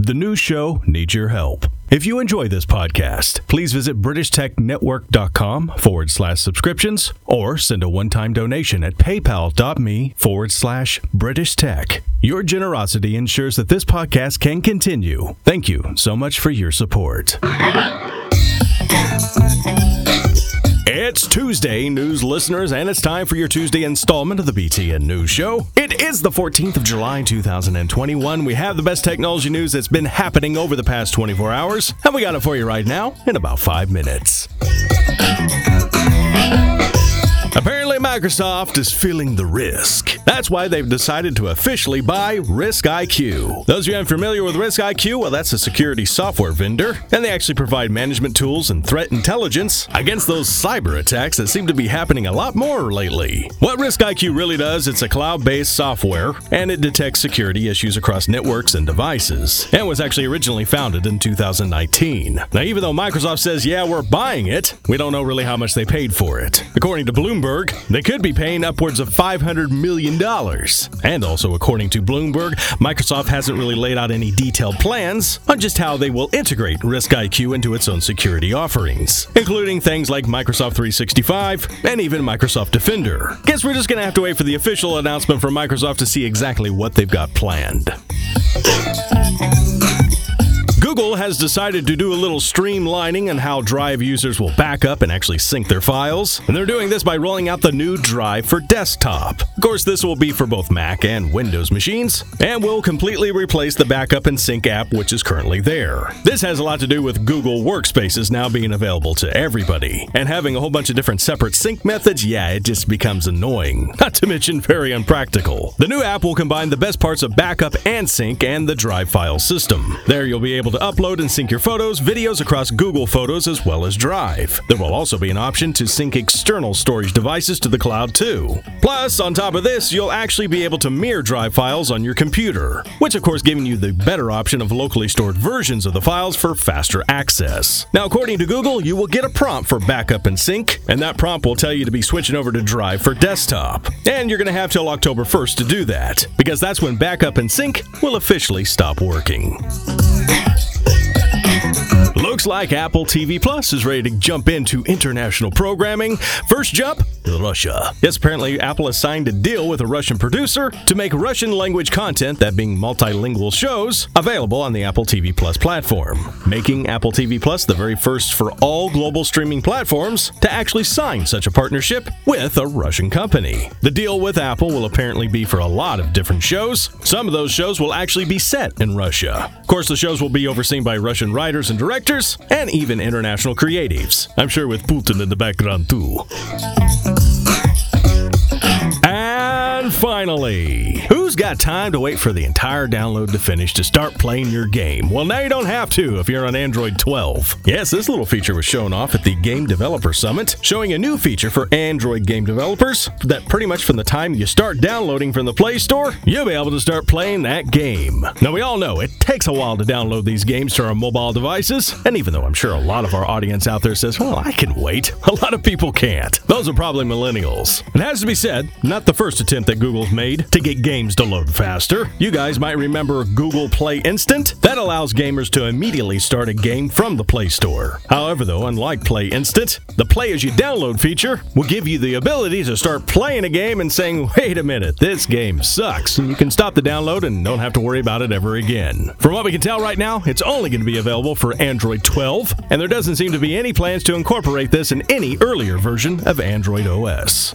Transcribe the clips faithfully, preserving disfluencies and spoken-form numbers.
The New Show needs your help. If you enjoy this podcast, please visit BritishTechNetwork.com forward slash subscriptions or send a one-time donation at PayPal.me forward slash British Tech. Your generosity ensures that this podcast can continue. Thank you so much for your support. It's Tuesday, news listeners, and it's time for your Tuesday installment of the B T N News Show. It is the fourteenth of July, two thousand twenty-one. We have the best technology news that's been happening over the past twenty-four hours, and we got it for you right now in about five minutes. Apparently, Microsoft is feeling the risk. That's why they've decided to officially buy Risk I Q. Those of you unfamiliar with Risk I Q, well, that's a security software vendor, and they actually provide management tools and threat intelligence against those cyber attacks that seem to be happening a lot more lately. What Risk I Q really does, it's a cloud-based software, and it detects security issues across networks and devices, and was actually originally founded in two thousand nineteen. Now, even though Microsoft says, yeah, we're buying it, we don't know really how much they paid for it. According to Bloomberg, they could be paying upwards of five hundred million dollars. And also, according to Bloomberg, Microsoft hasn't really laid out any detailed plans on just how they will integrate Risk I Q into its own security offerings, including things like Microsoft three sixty-five and even Microsoft Defender. Guess we're just going to have to wait for the official announcement from Microsoft to see exactly what they've got planned. Google has decided to do a little streamlining on how Drive users will back up and actually sync their files, and they're doing this by rolling out the new Drive for Desktop. Of course, this will be for both Mac and Windows machines, and will completely replace the backup and sync app which is currently there. This has a lot to do with Google Workspaces now being available to everybody, and having a whole bunch of different separate sync methods, yeah, it just becomes annoying, not to mention very unpractical. The new app will combine the best parts of backup and sync and the Drive file system. There you'll be able to upload and sync your photos, videos across Google Photos as well as Drive. There will also be an option to sync external storage devices to the cloud too. Plus, on top of this, you'll actually be able to mirror Drive files on your computer, which of course giving you the better option of locally stored versions of the files for faster access. Now, according to Google, you will get a prompt for backup and sync, and that prompt will tell you to be switching over to Drive for Desktop. And you're going to have till October first to do that, because that's when backup and sync will officially stop working. Looks like Apple T V Plus is ready to jump into international programming. First jump, Russia. Yes, apparently Apple has signed a deal with a Russian producer to make Russian language content, that being multilingual shows, available on the Apple T V Plus platform, making Apple T V Plus the very first for all global streaming platforms to actually sign such a partnership with a Russian company. The deal with Apple will apparently be for a lot of different shows. Some of those shows will actually be set in Russia. Of course, the shows will be overseen by Russian writers and directors, and even international creatives. I'm sure with Putin in the background too. And finally, who's got time to wait for the entire download to finish to start playing your game? Well, now you don't have to if you're on Android twelve. Yes, this little feature was shown off at the Game Developer Summit, showing a new feature for Android game developers that pretty much from the time you start downloading from the Play Store, you'll be able to start playing that game. Now, we all know it takes a while to download these games to our mobile devices, and even though I'm sure a lot of our audience out there says, well, I can wait, a lot of people can't. Those are probably millennials. It has to be said, not the first attempt that Google's made to get games to load faster. You guys might remember Google Play Instant. That allows gamers to immediately start a game from the Play Store. However, though, unlike Play Instant, the Play As You Download feature will give you the ability to start playing a game and saying, wait a minute, this game sucks, and you can stop the download and don't have to worry about it ever again. From what we can tell right now, it's only going to be available for Android twelve, and there doesn't seem to be any plans to incorporate this in any earlier version of Android O S.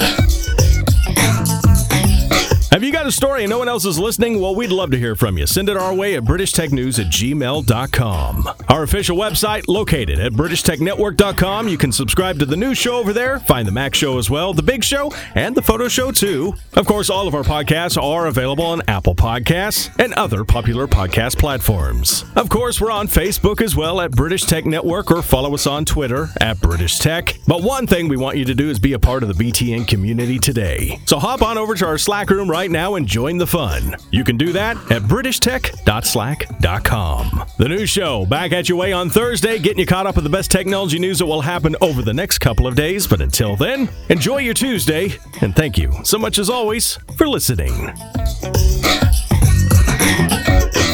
Have you got a story and no one else is listening? Well, we'd love to hear from you. Send it our way at british tech news at gmail dot com. Our official website, located at british tech network dot com. You can subscribe to the news show over there, find the Mac Show as well, the Big Show, and the Photo Show too. Of course, all of our podcasts are available on Apple Podcasts and other popular podcast platforms. Of course, we're on Facebook as well at British Tech Network, or follow us on Twitter at British Tech. But one thing we want you to do is be a part of the B T N community today. So hop on over to our Slack room right now and join the fun. You can do that at british tech dot slack dot com. The news show back at your way on Thursday, getting you caught up with the best technology news that will happen over the next couple of days. But until then, enjoy your Tuesday, and thank you so much as always for listening.